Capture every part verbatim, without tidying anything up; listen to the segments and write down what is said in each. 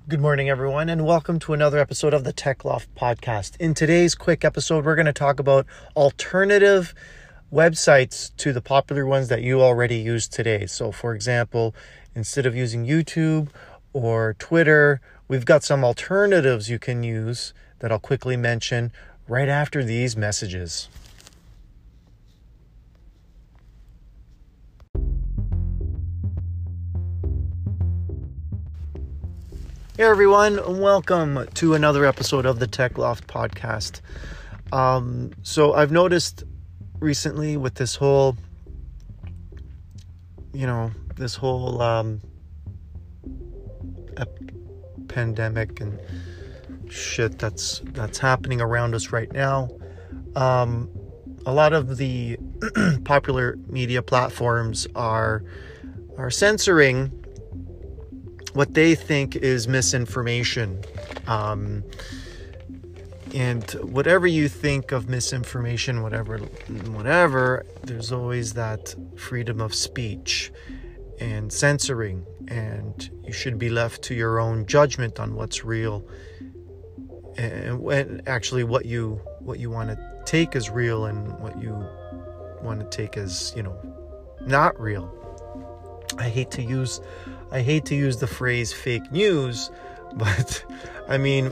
Good morning, everyone, and welcome to another episode of the Tech Loft Podcast. In today's quick episode, we're going to talk about alternative websites to the popular ones that you already use today. So, for example, instead of using YouTube or Twitter, we've got some alternatives you can use that I'll quickly mention right after these messages. Hey everyone, welcome to another episode of the Tech Loft Podcast. Um, so I've noticed recently with this whole, you know, this whole um, ep- pandemic and shit that's that's happening around us right now. Um, a lot of the popular media platforms are are censoring what they think is misinformation. Um, and whatever you think of misinformation, whatever, whatever, there's always that freedom of speech and censoring, and you should be left to your own judgment on what's real and when actually what you what you want to take as real and what you want to take as, you know, not real. I hate to use I hate to use the phrase fake news, but I mean,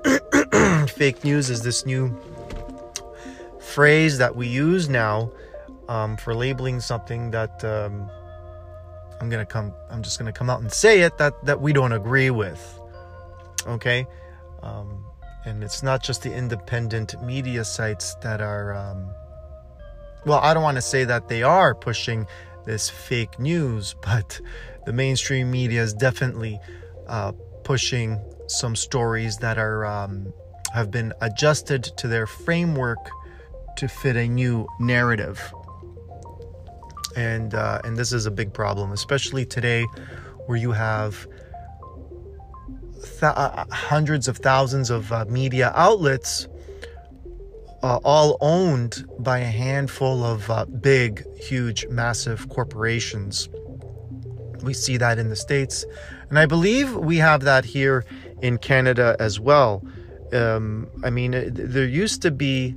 fake news is this new phrase that we use now um, for labeling something that um, I'm gonna come. I'm just gonna come out and say it that that we don't agree with. Okay, um, and it's not just the independent media sites that are. Um, well, I don't want to say that they are pushing this fake news, but the mainstream media is definitely uh, pushing some stories that are um, have been adjusted to their framework to fit a new narrative, and uh, and this is a big problem, especially today, where you have th- uh, hundreds of thousands of uh, media outlets, uh, all owned by a handful of uh, big, huge, massive corporations. We see that in the States, and I believe we have that here in Canada as well. Um, I mean, there used to be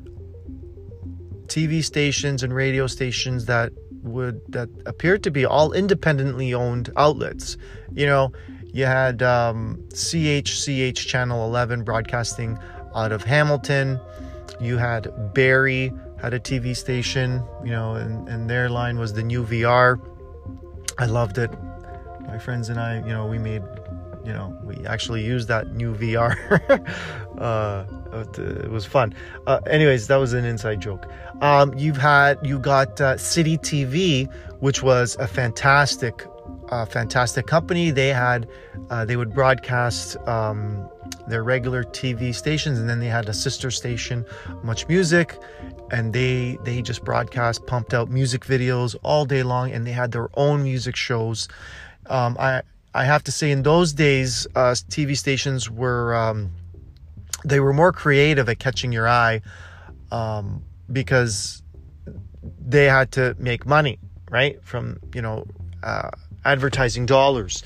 T V stations and radio stations that would that appeared to be all independently owned outlets. You know, you had um, C H C H Channel eleven broadcasting out of Hamilton. You had Barrie had a T V station, you know, and, and their line was the New V R. I loved it. My friends and I, you know, we made, you know, we actually used that New V R. uh, it was fun. Uh, anyways, that was an inside joke. Um, you've had, you got uh, City T V, which was a fantastic, uh, fantastic company. They had, uh, they would broadcast um, their regular T V stations, and then they had a sister station, Much Music, and they they just broadcast, pumped out music videos all day long, and they had their own music shows. Um, I I have to say, in those days, uh, T V stations were um, they were more creative at catching your eye um, because they had to make money, right, from, you know, uh, advertising dollars.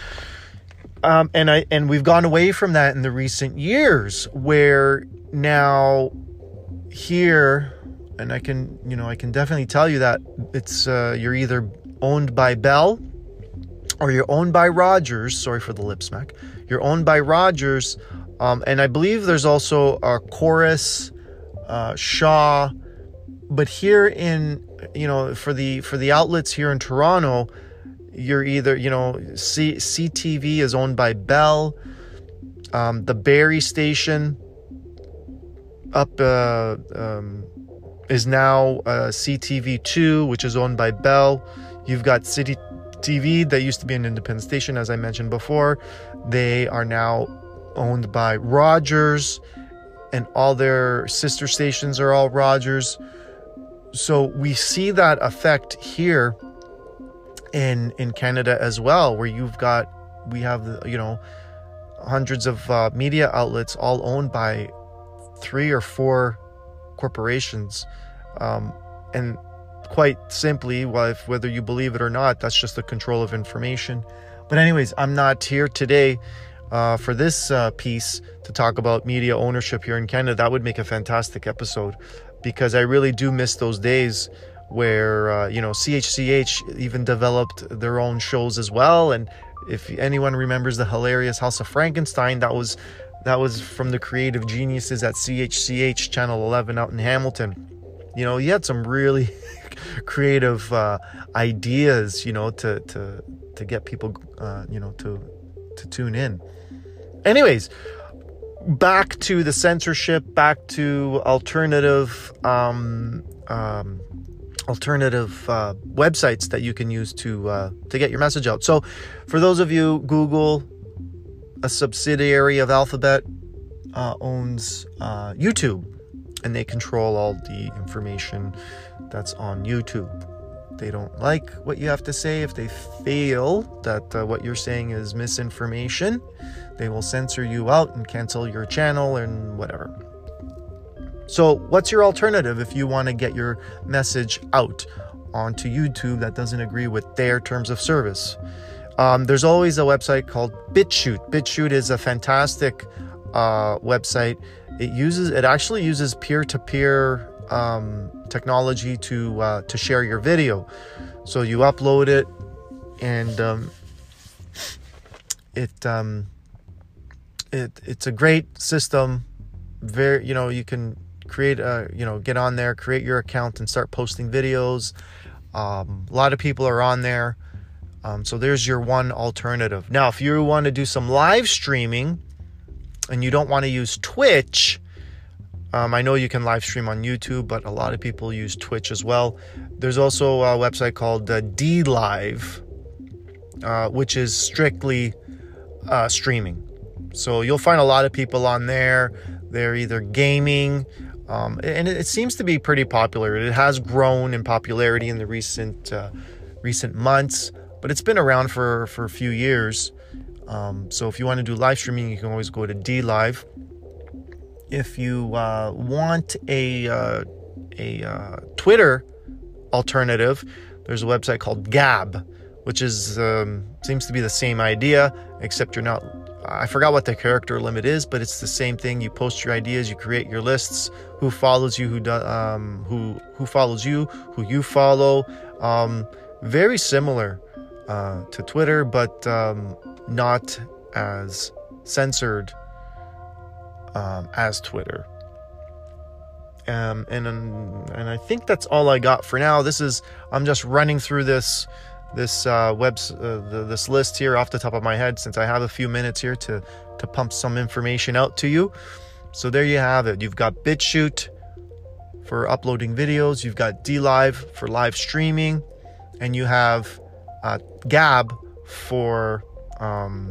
Um, and I and we've gone away from that in the recent years, where now here, and I can you know I can definitely tell you that it's uh, you're either owned by Bell or you're owned by Rogers. Sorry for the lip smack. You're owned by Rogers, um, and I believe there's also a Chorus, uh, Shaw. But here in you know for the for the outlets here in Toronto, you're either, you know, C- CTV is owned by Bell. Um, the Barrie station up uh, um, is now uh, C T V two, which is owned by Bell. You've got City T V that used to be an independent station, as I mentioned before. They are now owned by Rogers, and all their sister stations are all Rogers. So we see that effect here in in Canada as well, where you've got we have you know hundreds of uh, media outlets all owned by three or four corporations, um, and quite simply, well, if, whether you believe it or not, that's just the control of information. But anyways, I'm not here today uh, for this uh, piece to talk about media ownership here in Canada, that would make a fantastic episode, because I really do miss those days where, uh, you know, C H C H even developed their own shows as well. And if anyone remembers the hilarious House of Frankenstein, that was that was from the creative geniuses at C H C H Channel eleven out in Hamilton. You know, you had some really creative uh, ideas, you know, to to to get people, uh, you know, to to tune in. Anyways, back to the censorship, back to alternative um, um, alternative uh, websites that you can use to uh, to get your message out. So, for those of you, Google, a subsidiary of Alphabet, uh, owns uh, YouTube, and they control all the information that's on YouTube. They don't like what you have to say. If they feel that uh, what you're saying is misinformation, they will censor you out and cancel your channel and whatever. So what's your alternative if you want to get your message out onto YouTube that doesn't agree with their terms of service? Um, there's always a website called BitChute. BitChute is a fantastic uh, website. It uses, it actually uses peer-to-peer um, technology to uh, to share your video. So you upload it, and um, it um, it it's a great system. Very, you know, you can create a, you know, get on there, create your account, and start posting videos. Um, a lot of people are on there. Um, so there's your one alternative. Now, if you want to do some live streaming and you don't want to use Twitch, um, I know you can live stream on YouTube, but a lot of people use Twitch as well. There's also a website called uh, DLive, uh, which is strictly uh, streaming. So you'll find a lot of people on there. They're either gaming, um, and it, it seems to be pretty popular. It has grown in popularity in the recent uh, recent months, but it's been around for, for a few years. Um, so if you want to do live streaming, you can always go to DLive. If you uh, want a uh, a uh, Twitter alternative, there's a website called Gab, which is um, seems to be the same idea, except you're not. I forgot what the character limit is, but it's the same thing. You post your ideas, you create your lists, who follows you, who do, um, who who follows you, who you follow. Um, very similar uh, to Twitter, but um, not as censored um, as Twitter. Um, and and I think that's all I got for now. This is I'm just running through this. This uh, web, uh, the, this list here off the top of my head, since I have a few minutes here to to pump some information out to you. So there you have it. You've got BitChute for uploading videos. You've got DLive for live streaming, and you have uh, Gab for um,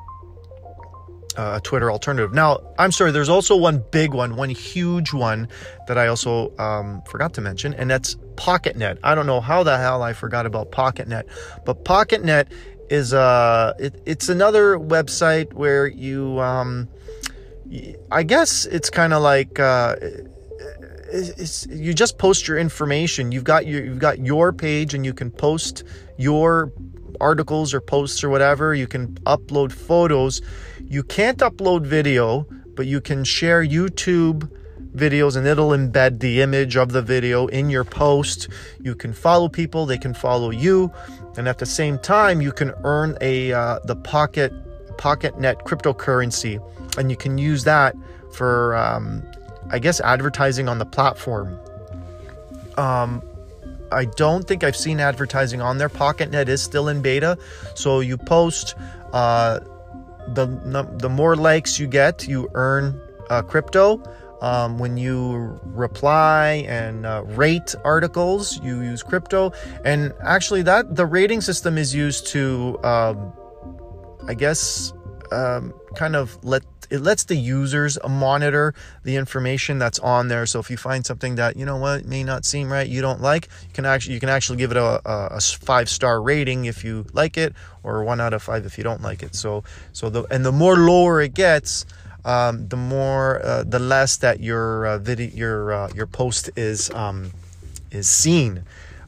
a Twitter alternative. Now, I'm sorry. There's also one big one, one huge one that I also um, forgot to mention, and that's PocketNet. I don't know how the hell I forgot about PocketNet, but PocketNet is uh it, it's another website where you um I guess it's kind of like uh it's, you just post your information. You've got your you've got your page, and you can post your articles or posts or whatever. You can upload photos. You can't upload video, but you can share YouTube videos, and it'll embed the image of the video in your post. You can follow people, they can follow you, and at the same time you can earn a uh, the Pocket PocketNet cryptocurrency, and you can use that for um, I guess advertising on the platform. Um, I don't think I've seen advertising on there. PocketNet is still in beta, so you post. Uh, the the more likes you get, you earn uh, crypto. Um, when you reply and uh, rate articles, you use crypto. And actually, that the rating system is used to, um, I guess, um, kind of let it lets the users monitor the information that's on there. So if you find something that, you know what, may not seem right, you don't like, you can actually you can actually give it a, a, a five star rating if you like it, or one out of five if you don't like it. So so the and the more lower it gets, Um, the more, uh, the less that your uh, video, your uh, your post is um, is seen.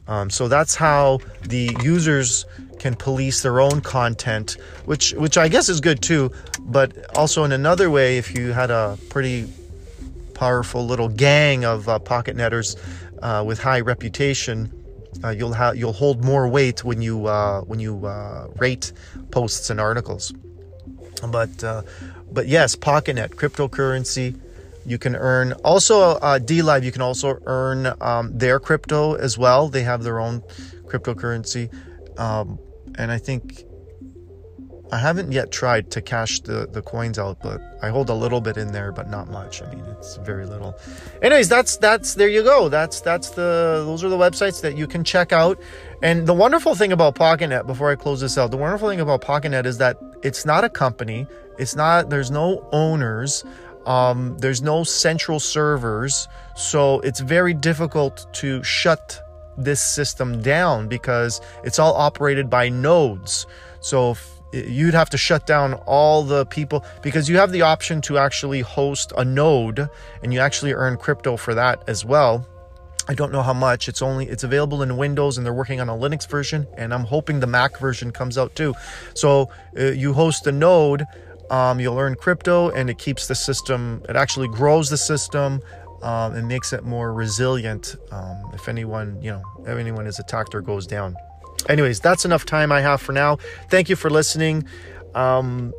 Um, so that's how the users can police their own content, which which I guess is good too. But also in another way, if you had a pretty powerful little gang of uh, pocket netters uh, with high reputation, uh, you'll have you'll hold more weight when you uh, when you uh, rate posts and articles. But uh, but yes, PocketNet, cryptocurrency. You can earn also uh, DLive. You can also earn um, their crypto as well. They have their own cryptocurrency, um, and I think I haven't yet tried to cash the the coins out, but I hold a little bit in there, but not much. I mean, it's very little. Anyways, that's that's there you go. That's that's the those are the websites that you can check out. And the wonderful thing about PocketNet, before I close this out, the wonderful thing about PocketNet is that it's not a company. It's not. There's no owners. Um, there's no central servers, so it's very difficult to shut this system down because it's all operated by nodes. So if, you'd have to shut down all the people, because you have the option to actually host a node and you actually earn crypto for that as well. I don't know how much. It's only it's available in Windows, and they're working on a Linux version, and I'm hoping the Mac version comes out too. So uh, you host a node. Um, you'll earn crypto, and it keeps the system, it actually grows the system, um, and makes it more resilient um, if anyone, you know, if anyone is attacked or goes down. Anyways, that's enough time I have for now. Thank you for listening. Um,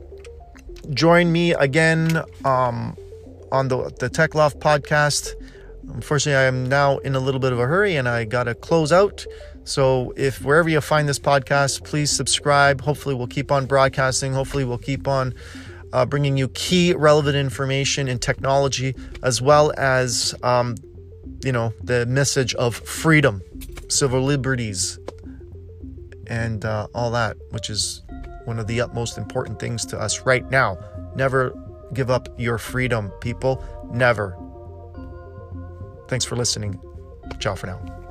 join me again um, on the, the Tech Loft podcast. Unfortunately, I am now in a little bit of a hurry, and I got to close out. So if wherever you find this podcast, please subscribe. Hopefully we'll keep on broadcasting. Hopefully we'll keep on uh, bringing you key relevant information in technology, as well as, um, you know, the message of freedom, civil liberties, and uh, all that, which is one of the utmost important things to us right now. Never give up your freedom, people. Never. Thanks for listening. Ciao for now.